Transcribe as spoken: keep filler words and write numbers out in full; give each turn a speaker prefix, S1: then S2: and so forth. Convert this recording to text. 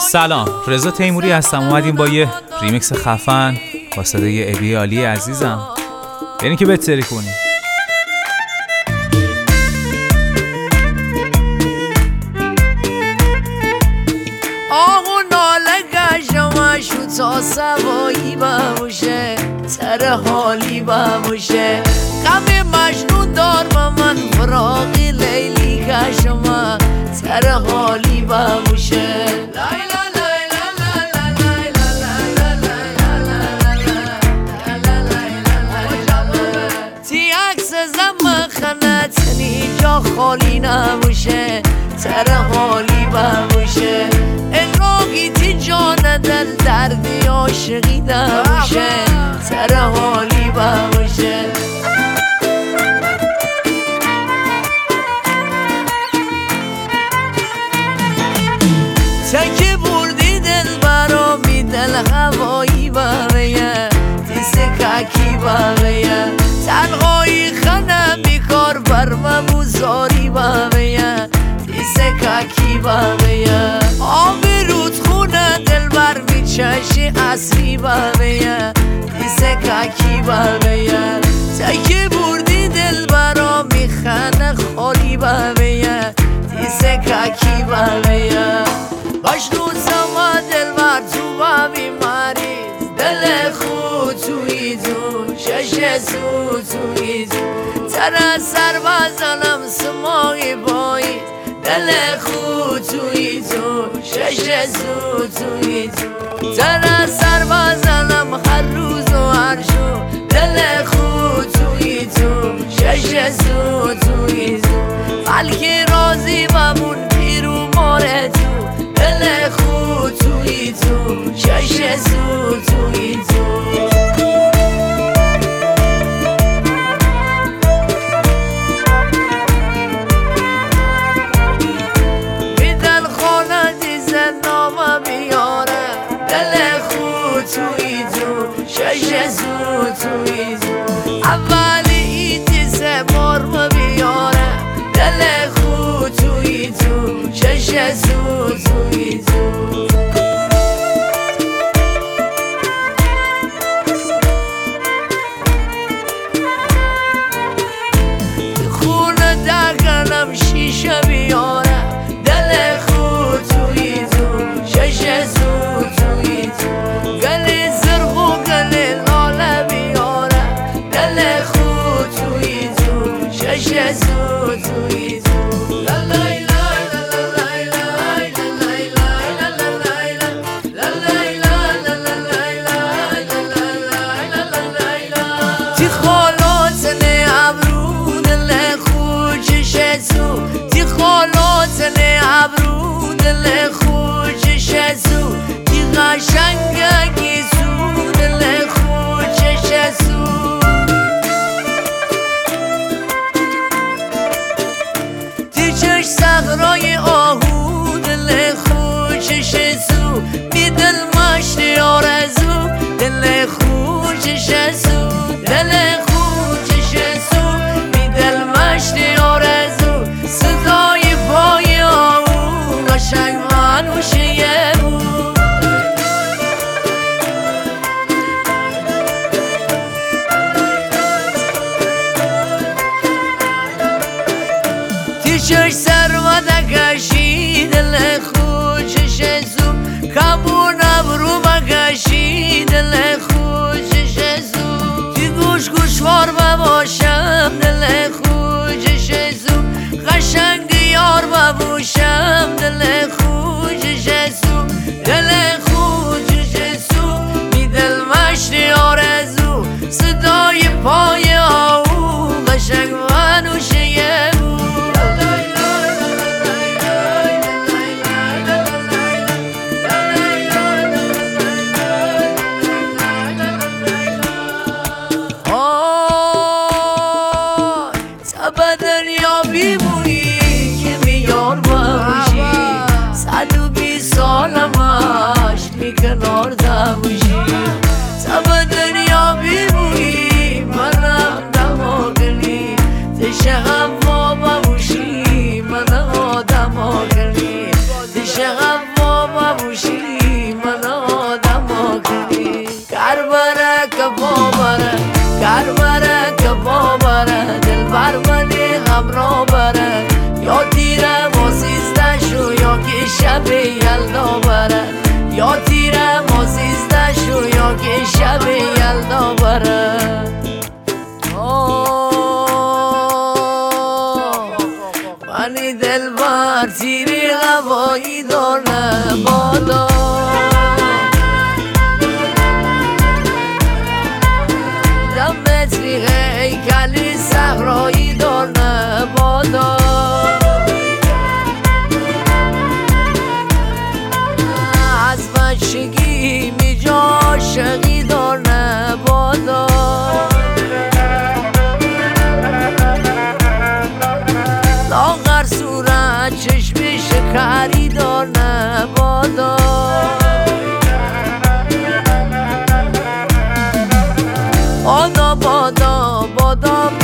S1: سلام، رضا تیموری هستم. اومدیم با یه ریمیکس خفن با صدای ابی علی عزیزم، یعنی که بهتری کنیم.
S2: آهو ناله گشمشو تا سوایی بموشه، سر حالی بموشه. غم مجنون دار با من فراقی لیلی کشم، سر حالی بموشه. تی عکس زم خنتنی جا خالی نموشه، سر حالی بموشه. اراغی تی جان دل دردی عاشقی نموشه، سر حالی بموشه. تکی بردی دل برامی دل هوایی بمه، دیست ککی بمه. تنهایی خنم بیکار برمم و زاری بمه، دیست ککی بمه. آبی رود خونه دل بر میچشی اصلی بمه، دیست ککی بمه. تکی بردی دل برامی خنه خالی بمه، دیست ککی بمه. مجنون سما دل بر تو با بیماریز، دل خود توی تو شش سو توی تو. تر سر بزنم سماعی باید، دل خود توی تو شش سو توی تو. تر سر بزنم هر روز و هر شو، دل خود توی تو شش سو توی تو. بلکه راضی بمون پیرو ماره تو، دل خود توی تو شش سو توی تو. بی دل خانه دیزن نامه بیاره، دل خود توی تو شش سو توی تو. اولی ایتی سه مرم بیاره، دل خود توی تو شش سو توی تو. خونه دکنم شیشه بیاره، دل خود توی تو شش سو توی تو. گلی زرخو گلی لاله بیاره، دل خود توی تو شش سو توی تو. تی خالات نه ابرو دل خود شش سو، تی خالات نه ابرو دل خود شش سو. تی قشنگه گیسو دل خود شش سو. تی چش صحرای آهو دل خود شش سو. بی دل مشت آرزو دل خود شش سو، دل خود شش سو. بی دل مشت آرزو صدای پای آهو قشنگ منوشه یه بود. تی چش سروده کشی دل خود شش سو. کمون ابرو بکشی دل خود شش سو. تی گوش گوشوار بباشم دل خود شش سو. قشنگ یار ببوشم دل خود شش سو، دل خود شش سو. بی دل مشت آرزو صدای پای آهو قشنگ منوشه یه بود. همراه بره یا تیره ما سیزده شو یا که شب یلدا بره یا تیره ما سیزده شو یا که شب یلدا بره منی دل بر تیری هوایی داره بادا دم متری هیکلی صحرایی داره بادا از بچگی می جا عاشقی داره بادا لاغر صورت چشمی شکری داره بادا بادا بادا بادا